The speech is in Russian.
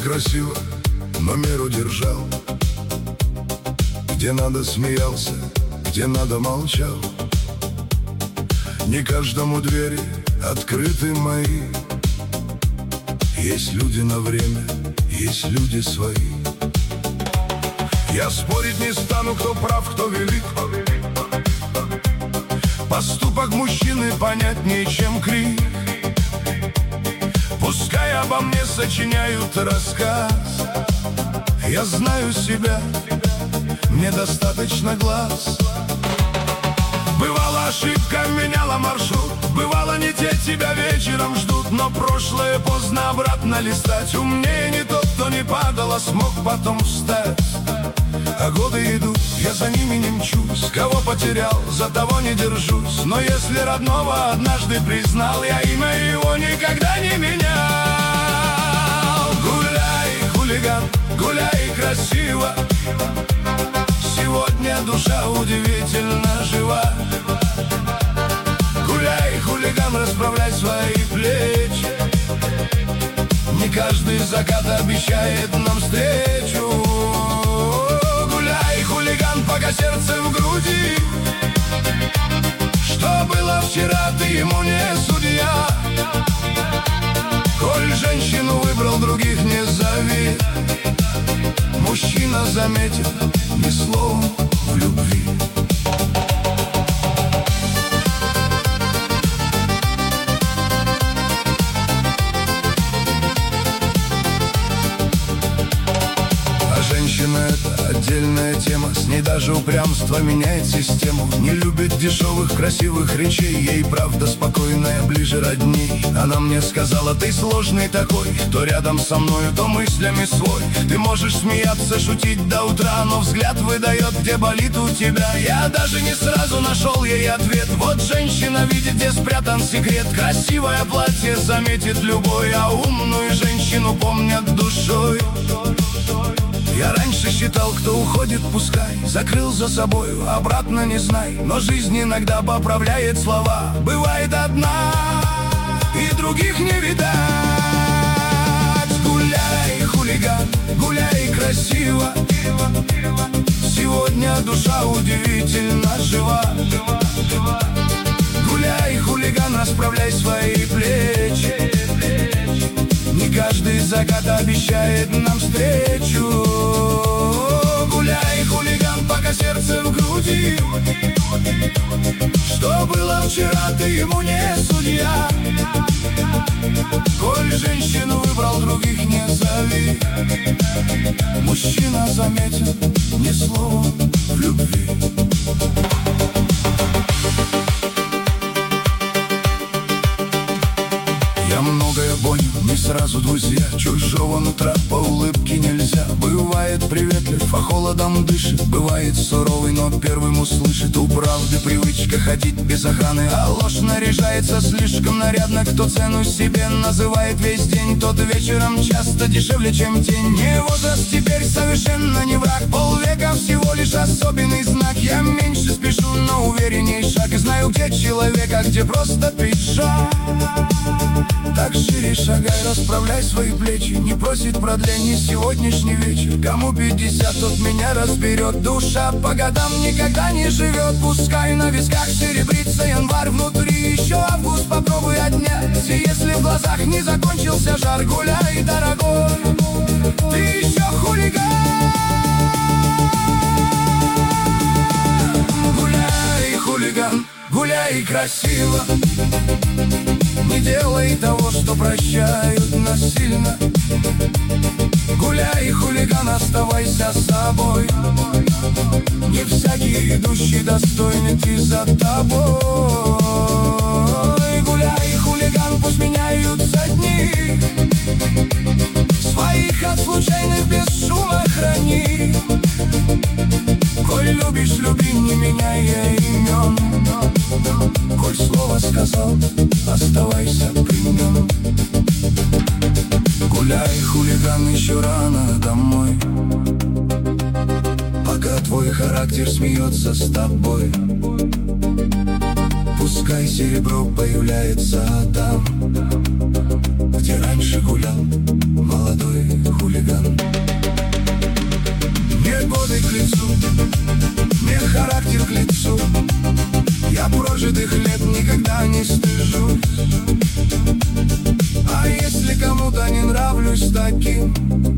красиво, но меру держал. Где надо смеялся, где надо молчал. Не каждому двери открыты мои. Есть люди на время, есть люди свои. Я спорить не стану, кто прав, кто велик. Поступок мужчины понятнее, чем крик. Пускай обо мне сочиняют рассказ. Я знаю себя, мне достаточно глаз. Бывала ошибка, меняла маршрут. Бывало, не те тебя вечером ждут. Но прошлое поздно обратно листать. Умнее не тот, кто не падал, а смог потом встать. А годы идут, я за ними не мчусь. Кого потерял, за того не держусь. Но если родного однажды признал, я имя его никогда не менял. Гуляй, хулиган, гуляй красиво. Сегодня душа удивительно жива. Гуляй, хулиган, расправляй свои плечи. Не каждый закат обещает нам встречу. Гуляй, хулиган, пока сердце в груди. Что было вчера, ты ему не судья. Коль женщину выбрал, других не зови. Мужчина заметит ни словом в любви. Женщина — это отдельная тема. С ней даже упрямство меняет систему. Не любит дешевых красивых речей. Ей правда спокойная ближе родней. Она мне сказала: ты сложный такой. То рядом со мною, то мыслями свой. Ты можешь смеяться, шутить до утра, но взгляд выдает, где болит у тебя. Я даже не сразу нашел ей ответ. Вот женщина видит, где спрятан секрет. Красивое платье заметит любой, а умную женщину помнят душой. Я раньше считал, кто уходит, пускай. Закрыл за собою, обратно не знай. Но жизнь иногда поправляет слова. Бывает одна, и других не видать. Гуляй, хулиган, гуляй красиво. Сегодня душа удивительно жива. Гуляй, хулиган, расправляй свои плечи. Не каждый закат обещает нам встречу. Гуляй, хулиган, пока сердце в груди. Что было вчера, ты ему не судья. Коль женщину выбрал, других не зови. Мужчина заметен ни словом в любви. Я многое понял, не сразу, друзья. Чужого нутра по улыбке нельзя. Бывает приветлив, а холодом дышит. Бывает суровый, но первым услышит. У правды привычка ходить без охраны, а ложь наряжается слишком нарядно. Кто цену себе называет весь день, тот вечером часто дешевле, чем тень. Не возраст теперь совершенно не враг. Полвека всего лишь особенный знак. Я меньше спешу, но уверенней шаг. И знаю, где человек, а где просто пиджак. Так шире шагай, расправляй свои плечи. Не просит продления сегодняшний вечер. Кому 50, тот меня разберет. Душа по годам никогда не живет. Пускай на висках серебрится январь. Внутри еще август, попробуй отнять. И если в глазах не закончился жар, гуляй, дорогой, ты еще хулиган. Гуляй, хулиган, гуляй красиво. Не делай того, что прощают насильно. Гуляй, хулиган, оставайся собой. Не всякий идущий достоин идти за тобой. Гуляй, хулиган, пусть меняются дни. Своих от случайных без шума храни. Коль любишь, люби, не меняя имен. Коль слово сказал, оставайся при нем. Гуляй, хулиган, еще рано домой. Пока твой характер смеется с тобой. Пускай серебро появляется там, где раньше гулял молодой хулиган. лицу, мне характер к лицу. Я прожитых лет никогда не стыжусь. А если кому-то не нравлюсь таким,